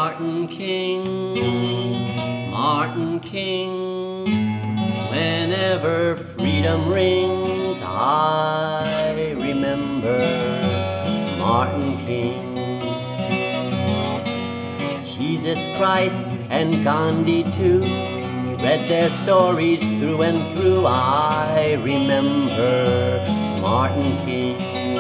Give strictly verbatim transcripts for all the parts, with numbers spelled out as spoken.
Martin King, Martin King. Whenever freedom rings, I remember Martin King. Jesus Christ and Gandhi too, read their stories through and through. I remember Martin King.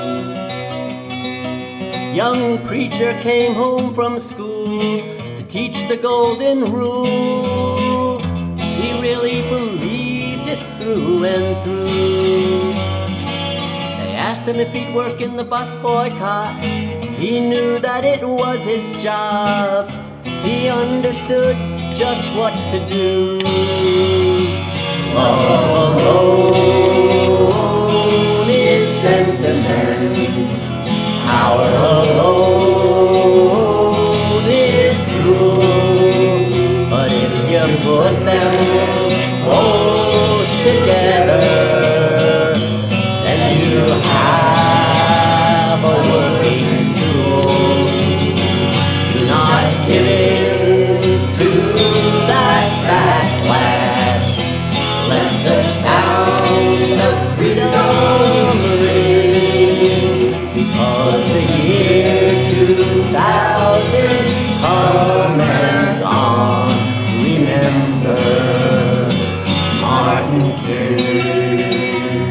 Young preacher came home from school to teach the golden rule. He really believed it through and through. They asked him if he'd work in the bus boycott. He knew that it was his job. He understood just what to do. Love alone is sentiment. Power alone is cruel. But if you put them both together, then you have a working tool. Do not give in to that backlash. Let the sound of freedom ring. Because the year two thousand come and gone. Remember Martin King.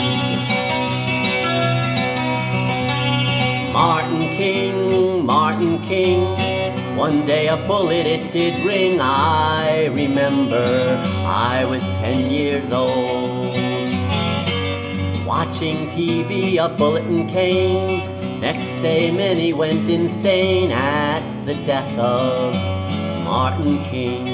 Martin King, Martin King. One day a bullet it did ring. I remember I was ten years old. Watching T V, a bulletin came. Next day many went insane at the death of Martin King.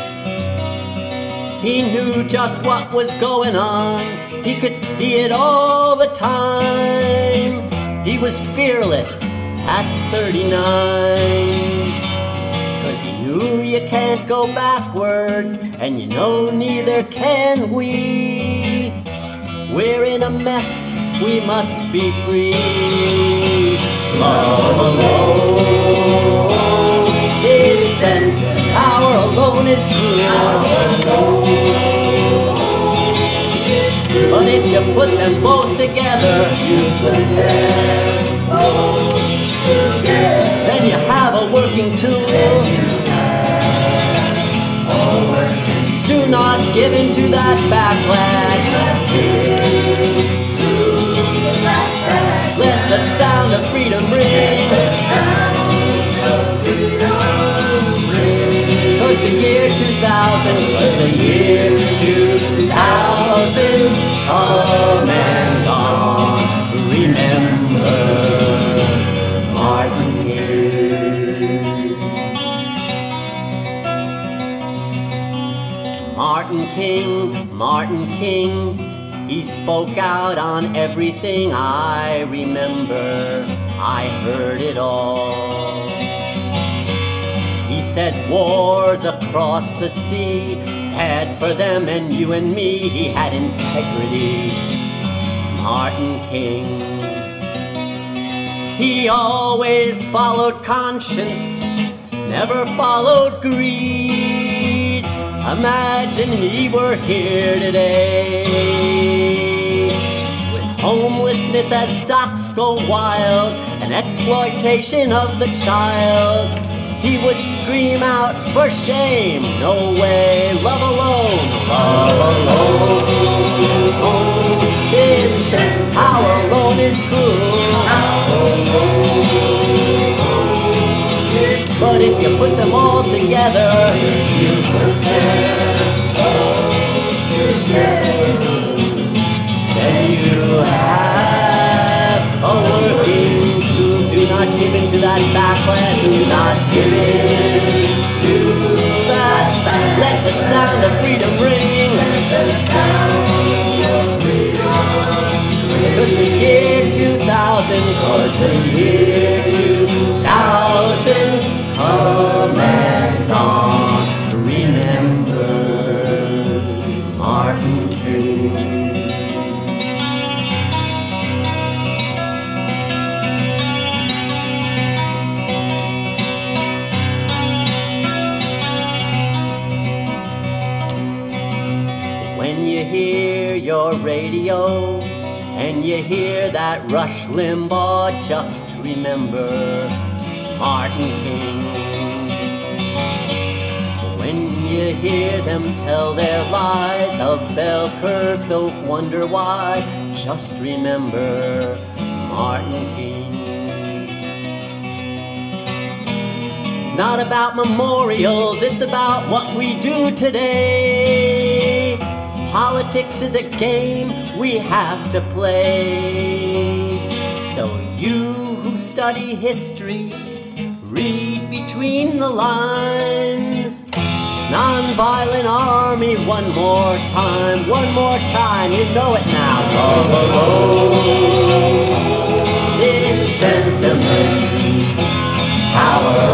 He knew just what was going on. He could see it all the time. He was fearless at thirty-nine. Cause he knew you can't go backwards, and you know neither can we. We're in a mess, we must be free. Love alone is sent, power alone is cruel. But if you put them both together, you put them both together, then you have a working tool. Do not give in to that backlash. Let the sound of freedom ring. Cause the year two thousand was the year two thousand come and gone. Remember Martin King. Martin King, Martin King, he spoke out on everything. I remember, I heard it all. He said wars across the sea, bad for them and you and me. He had integrity, Martin King. He always followed conscience, never followed greed. Imagine he were here today, with homelessness as stocks go wild and exploitation of the child. He would scream out for shame, no way, love alone, love alone is sin, power alone is cruel. But if you put them all together, you put them all together, then you have a working tool. Do not give in to that backlash. Do not give in to that backlash. Let the sound of freedom ring. Let the sound of freedom ring. Cause the year two thousand, cause the year two thousand come and gone. Remember Martin King. your radio and you hear that Rush Limbaugh, just remember Martin King. When you hear them tell their lies of bell curve, don't wonder why, just remember Martin King. It's not about memorials, it's about what we do today. Politics is a game we have to play. So you who study history, read between the lines. Nonviolent army, one more time, one more time, you know it now. All alone is sentiment, power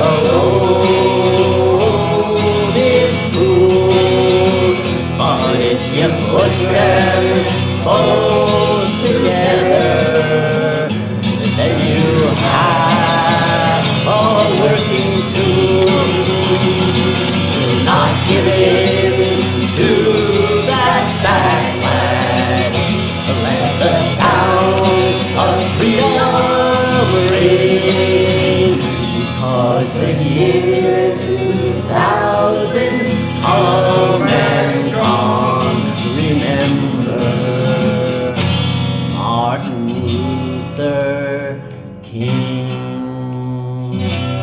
alone is cool. But if you put them both together, then you have a working tool. Not give in to that backlash. Let the sound of freedom ring, because the year two thousand come and gone. Remember Martin Luther King.